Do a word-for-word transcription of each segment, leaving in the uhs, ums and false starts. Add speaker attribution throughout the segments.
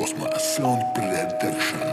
Speaker 1: Cosmo Sound Production.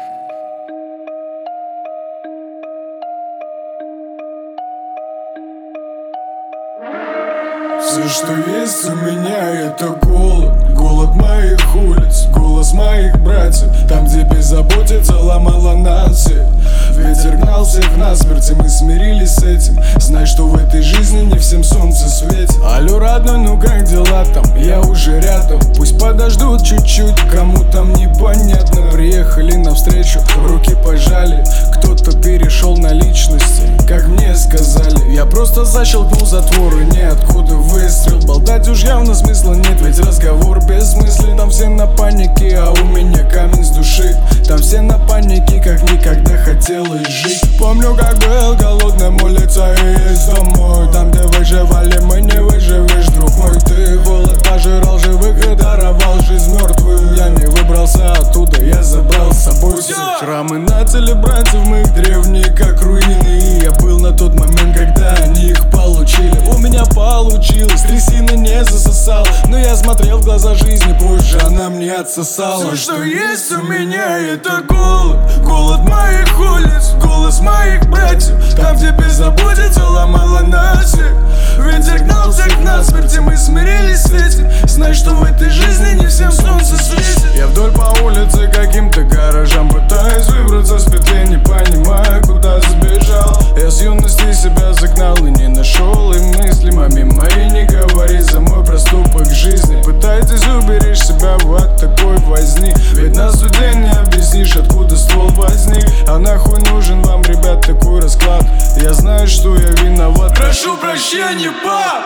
Speaker 2: Все, что есть у меня, это голод. Голод моих улиц, голос моих братьев. Там, где беззаботица ломала нас всех. Ветер гнал всех насмерть, и мы смирились с этим. Знай, что в этой жизни не всем солнце светит. Алло, родной, ну как дела там? Я уже рядом. Пусть подождут чуть-чуть, кому там непонятно. Приехали навстречу, руки пожали. Кто-то перешел на личности, как мне сказали. Я просто защелкнул затвор, и ниоткуда выстрел. Болтать уж явно смысла нет, ведь разговор бессмыслен. Там все на панике, а у меня камень с души. Там все на панике, как никогда хотелось жить. Помню, как был голодным, улица и есть домой. Там, где выживали мы, не выживешь, друг мой. Ты голод пожирал живых и даровал жизнь мертвую. Я не выбрался оттуда, я забрал с собой все. Шрамы на теле братьев моих древние, как руины. И я был на тот момент, когда они их получили. У меня получилось, трясина не засосал. Но я смотрел в глаза жизни, позже она мне отсосала. Все, что есть у меня, это голод. Голод моих улиц, голос моих братьев. Там, где беззаботица ломала нас всех. Ветер гнал всех насмерть, и мы смирились с этим. Знай, что в этой жизни не всем солнце светит. Я вдоль по улице каким-то гаражам пытаюсь выбраться с петли, не понимая, куда сбежал. Я с юности себя загнал и не нашел и мысли. Маме моей не говори за мой проступок жизни. Пытайтесь уберечь себя от такой возни. Ведь на суде не объяснишь, откуда ствол возник. А нахуй нужен вам, ребят, такой расклад? Я знаю, что я виноват. Прошу прощения, пап.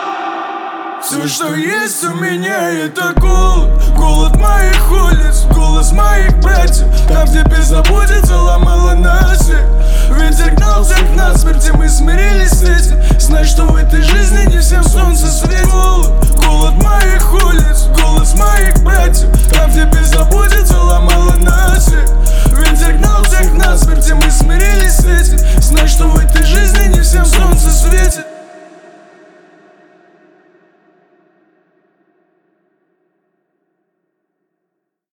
Speaker 2: Все, что есть у меня, это голод. Голод моих улиц, голос моих братьев. Там, где беззаботица ломала нас всех. Ветер гнал всех насмерть, и мы смирились с этим. Знай, что в этой жизни не всем солнце светит.